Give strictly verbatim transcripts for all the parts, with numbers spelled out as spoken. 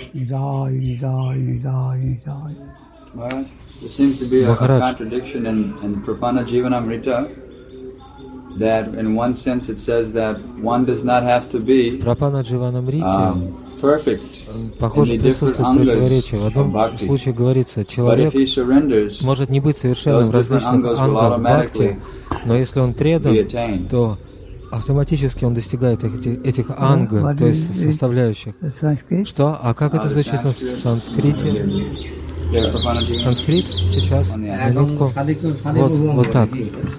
There seems to be a, a contradiction in, in Prapana Jivanamrita, that in one sense it says that one does not have to be um, perfect. Похоже, присутствует противоречие. В одном случае говорится, человек может не быть совершенным в различных ангах бхакти, но если он предан, то автоматически он достигает этих, этих анга, то есть составляющих. Что? А как это звучит на санскрите? Санскрит сейчас, минутку. Вот, вот так.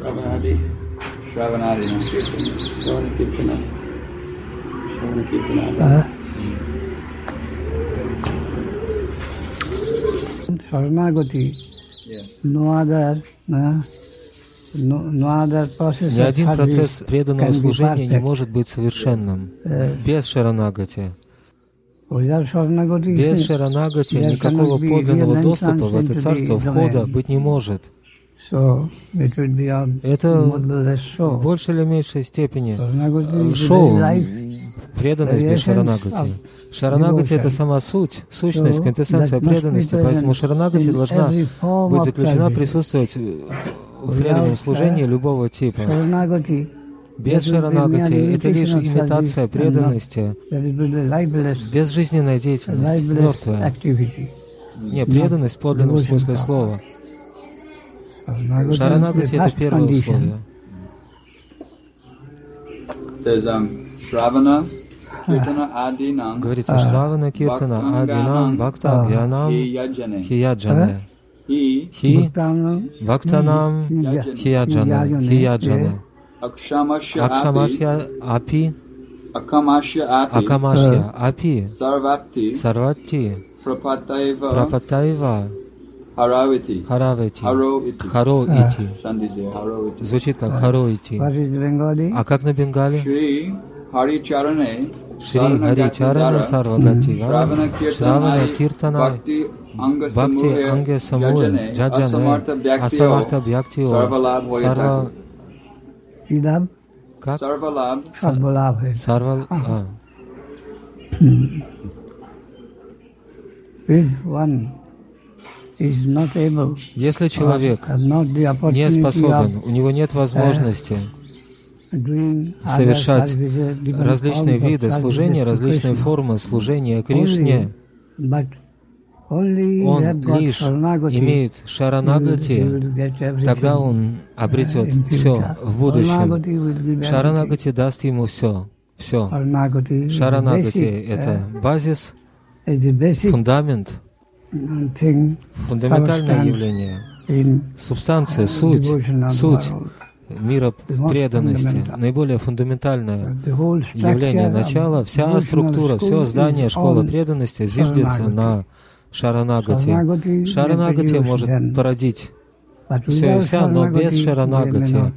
Ни один процесс преданного служения не может быть совершенным без шаранагати. Без шаранагати никакого подлинного доступа в это царство, входа быть не может. Это в большей или меньшей степени шоу, преданность без шаранагати. Шаранагати — это сама суть, сущность, квинтэссенция преданности, поэтому шаранагати должна быть заключена, присутствовать в преданном служении любого типа. Без шаранагати — это лишь имитация преданности, безжизненная деятельность, мертвая. Не, преданность в подлинном смысле слова. Шаранагати — это первое условие. Говорится, Шравана, Киртана, Адинам, Бхакта, Гьянам, Хияджане. Хи, Бхактанам, Хияджана, Хияджана. Акшамашья Апи, Акамашья Апи, Сарвати, Прапатаева, Харавати, Харо Ити. Звучит как Харо Ити. А как на Бенгале? Шри Хари Чаране Сарвагати, Шравана Киртана, Бхакти Анге Самуэ, Джаджане, Асамарта Бхактио, Сарва... Как? Сарвалаб. Сарвал... А. Если человек не способен, у него нет возможности совершать различные виды служения, различные формы служения Кришне, он лишь имеет шаранагати, тогда он обретет все в будущем. Шаранагати даст ему все. Все. Шаранагати — это базис, фундамент, фундаментальное явление, субстанция, суть, суть мира преданности, наиболее фундаментальное явление, начало, вся структура, все здание школы преданности зиждется на шаранагати. Шаранагати может породить все и вся, но без шаранагати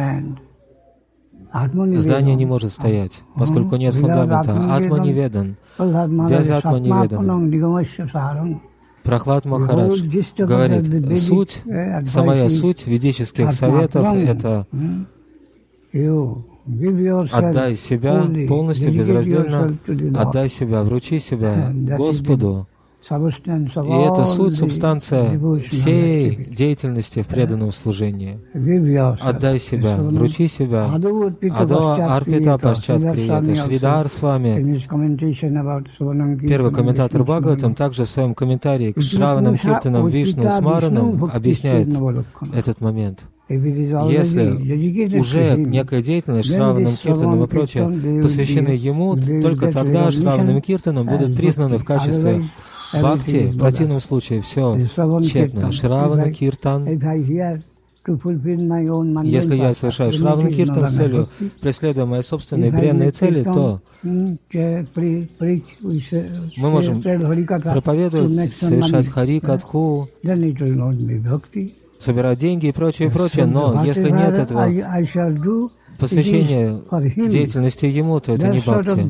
здание не может стоять, поскольку нет фундамента. Атма неведан. Без атма неведан. Прохлад Махарадж говорит, суть, самая суть ведических советов — это отдай себя полностью, безраздельно, отдай себя, вручи себя Господу. И это суть, субстанция всей деятельности в преданном служении. Отдай себя, вручи себя. Адо Арпита Пашчат Крията. Шридар с вами, первый комментатор Бхагаватам, также в своем комментарии к Шраванам Киртанам Вишну Смаранам объясняет этот момент. Если уже некая деятельность Шраванам Киртанам и прочее посвящены ему, только тогда Шраванам Киртанам будут признаны в качестве бхакти. В противном случае все тщетно. Шравана Киртан. Если я совершаю Шравана Киртан с целью, преследуя мои собственные бренные цели, то мы можем проповедовать, совершать хари, катху, собирать деньги и прочее, прочее, но если нет этого посвящения деятельности ему, то это не бхакти.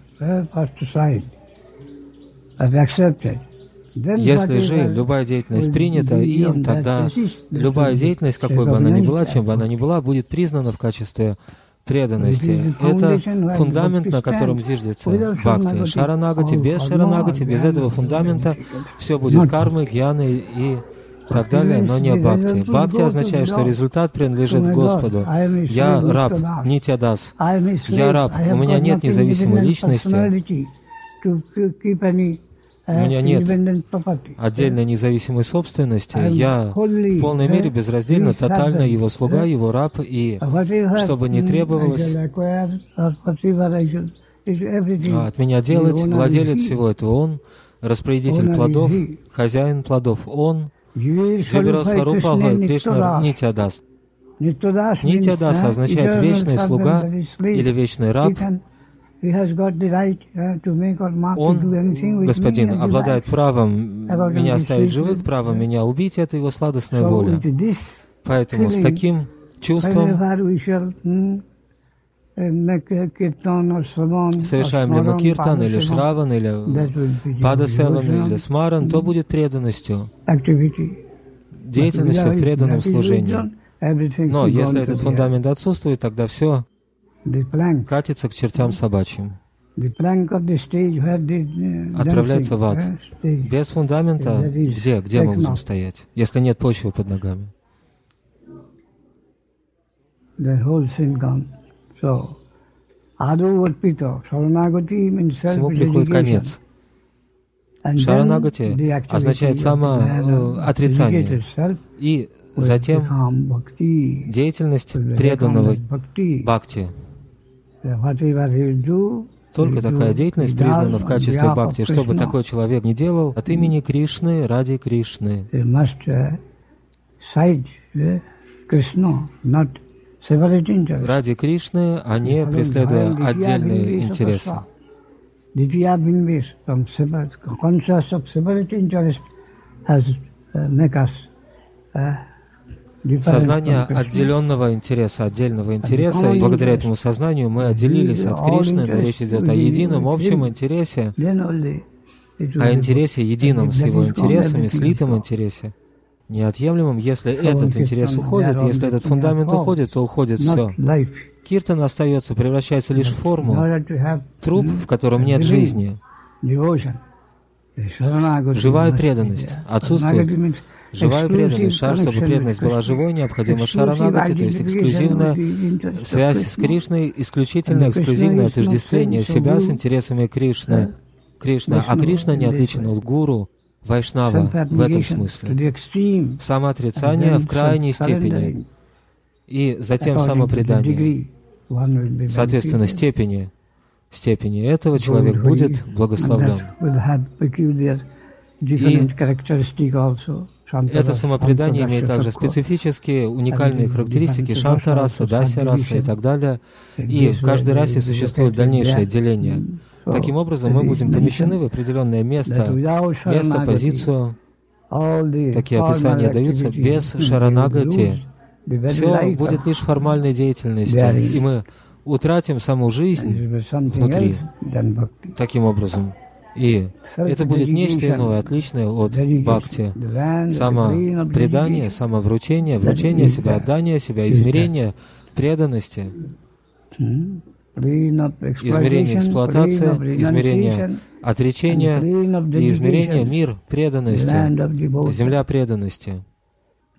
Если же любая деятельность принята им, тогда любая деятельность, какой бы она ни была, чем бы она ни была, будет признана в качестве преданности. Это фундамент, на котором зиждется бхакти. Шаранагати, без шаранагати, без этого фундамента все будет кармой, гьяной и так далее, но не бхакти. Бхакти означает, что результат принадлежит Господу. Я раб, нитья-дас. Я раб, у меня нет независимой личности. У меня нет отдельной независимой собственности. Я в полной мере безраздельно, тотально Его слуга, Его раб, и что бы ни требовалось от меня делать, владелец всего этого Он, распорядитель плодов, хозяин плодов Он, Дживирасварупаха Кришна Нитья-дас. Нитья-дас означает вечный слуга или вечный раб. Он, Господин, обладает правом меня оставить живых, правом меня убить, это Его сладостная воля. Поэтому с таким чувством совершаем ли мы киртан, или шраван, или падасеван, или смаран, то будет преданностью, деятельностью в преданном служении. Но если этот фундамент отсутствует, тогда все катится к чертям собачьим. Отправляется в ад. Без фундамента где? Где мы будем стоять, если нет почвы под ногами? Всему приходит конец. Шаранагати означает самоотрицание. И затем деятельность преданного бхакти. Только такая деятельность признана в качестве бхакти. Что бы такой человек ни делал, от имени Кришны, ради Кришны. Ради Кришны, а не преследуя отдельные интересы. Сознание отделенного интереса, отдельного интереса, и благодаря этому сознанию мы отделились от Кришны, но речь идет о едином, общем интересе, о интересе едином с его интересами, слитом интересе, неотъемлемым. Если этот интерес уходит, если этот фундамент уходит, то уходит все. Киртан остается, превращается лишь в форму, труп, в котором нет жизни. Живая преданность отсутствует. Живая преданность. Шар, чтобы преданность была живой, необходима шаранагати, то есть эксклюзивная связь с Кришной, исключительно эксклюзивное отождествление себя с интересами Кришны. Кришна. А Кришна не отличен от гуру, вайшнава в этом смысле. Самоотрицание в крайней степени. И затем самопредание. Соответственно, степени, степени этого человек будет благословлен. И это самопредание имеет также специфические, уникальные характеристики шанта-раса, дася-раса и так далее. И в каждой расе существует дальнейшее деление. Таким образом, мы будем помещены в определенное место, место, позицию. Такие описания даются без шаранагати. Все будет лишь формальной деятельностью, и мы утратим саму жизнь внутри таким образом. И это будет нечто иное, отличное от бхакти. Самопредание, самовручение, вручение себя, отдание себя, измерение преданности, измерение эксплуатации, измерение отречения и измерение мир преданности, земля преданности.